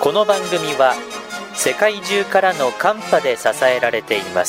この番組は世界中からのカンパで支えられています。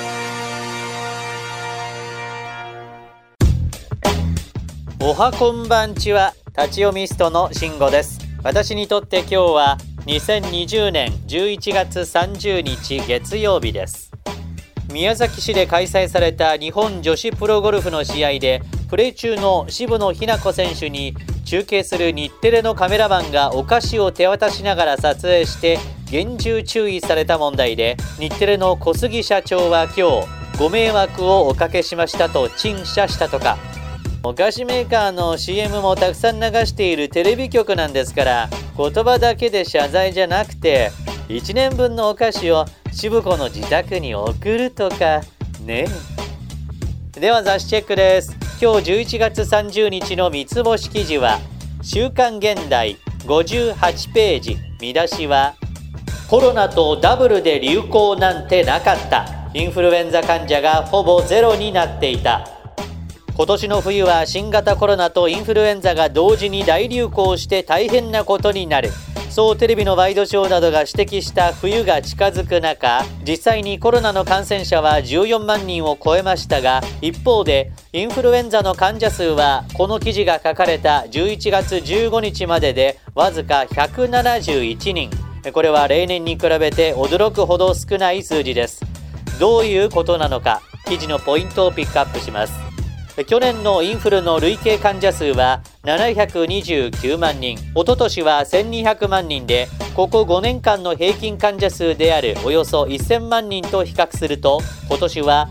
おはこんばんちは、立ち読みストの慎吾です。私にとって今日は2020年11月30日月曜日です。宮崎市で開催された日本女子プロゴルフの試合で、プレー中の渋野日向子選手に中継する日テレのカメラマンがお菓子を手渡しながら撮影して厳重注意された問題で、日テレの小杉社長は今日ご迷惑をおかけしましたと陳謝したとか。お菓子メーカーの CM もたくさん流しているテレビ局なんですから、言葉だけで謝罪じゃなくて1年分のお菓子を渋子の自宅に送るとかね。では雑誌チェックです。今日11月30日の三つ星記事は週刊現代58ページ。見出しはコロナとダブルで流行なんてなかった、インフルエンザ患者がほぼゼロになっていた。今年の冬は新型コロナとインフルエンザが同時に大流行して大変なことになる、そうテレビのワイドショーなどが指摘した冬が近づく中、実際にコロナの感染者は14万人を超えましたが、一方でインフルエンザの患者数はこの記事が書かれた11月15日まででわずか171人。これは例年に比べて驚くほど少ない数字です。どういうことなのか、記事のポイントをピックアップします。去年のインフルの累計患者数は729万人、一昨年は1200万人で、ここ5年間の平均患者数であるおよそ1000万人と比較すると、今年は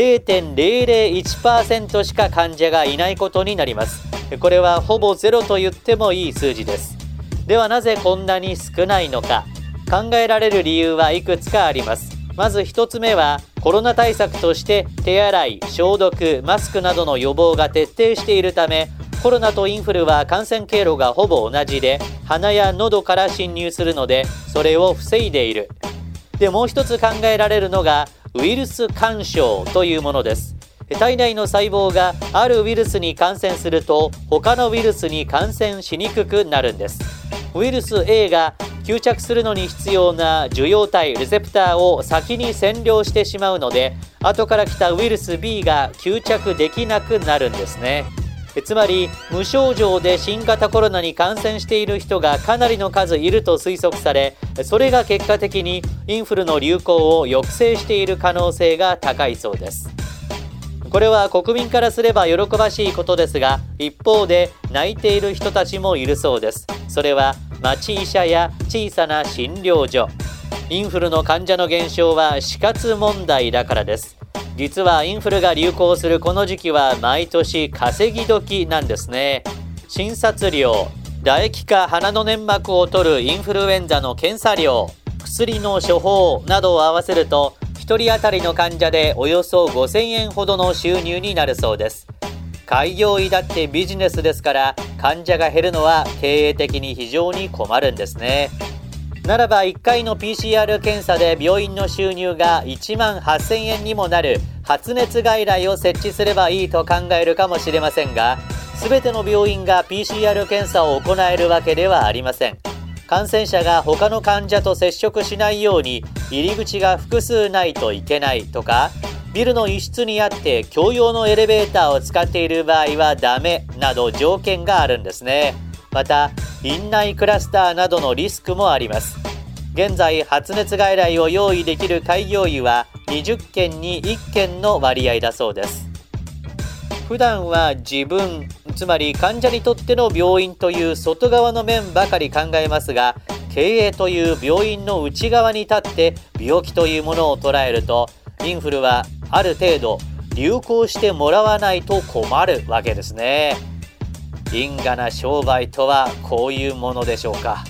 0.001% しか患者がいないことになります。これはほぼゼロと言ってもいい数字です。ではなぜこんなに少ないのか、考えられる理由はいくつかあります。まず一つ目は、コロナ対策として手洗い、消毒、マスクなどの予防が徹底しているため、コロナとインフルは感染経路がほぼ同じで、鼻や喉から侵入するのでそれを防いでいる。で、もう一つ考えられるのがウイルス干渉というものです。体内の細胞があるウイルスに感染すると他のウイルスに感染しにくくなるんです。ウイルス A が吸着するのに必要な受容体レセプターを先に占領してしまうので、後から来たウイルス B が吸着できなくなるんですね。つまり無症状で新型コロナに感染している人がかなりの数いると推測され、それが結果的にインフルの流行を抑制している可能性が高いそうです。これは国民からすれば喜ばしいことですが、一方で泣いている人たちもいるそうです。それは町医者や小さな診療所。インフルの患者の減少は死活問題だからです。実はインフルが流行するこの時期は毎年稼ぎ時なんですね。診察料、唾液か鼻の粘膜を取るインフルエンザの検査料、薬の処方などを合わせると1人当たりの患者でおよそ5000円ほどの収入になるそうです。開業医だってビジネスですから、患者が減るのは経営的に非常に困るんですね。ならば1回の PCR 検査で病院の収入が1万8000円にもなる発熱外来を設置すればいいと考えるかもしれませんが、全ての病院が PCR 検査を行えるわけではありません。感染者が他の患者と接触しないように入り口が複数ないといけないとか、ビルの一室にあって共用のエレベーターを使っている場合はダメなど条件があるんですね。また院内クラスターなどのリスクもあります。現在発熱外来を用意できる開業医は20件に1件の割合だそうです。普段は自分、つまり患者にとっての病院という外側の面ばかり考えますが、経営という病院の内側に立って病気というものを捉えると、インフルはある程度流行してもらわないと困るわけですね。因果な商売とはこういうものでしょうか。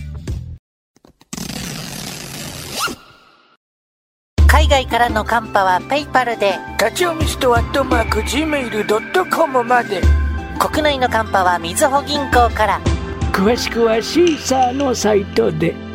海外からのカンパはペイパルで、 立ち読みスト@gmail.com まで。 国内のカンパはみずほ銀行から。 詳しくはシーサーのサイトで。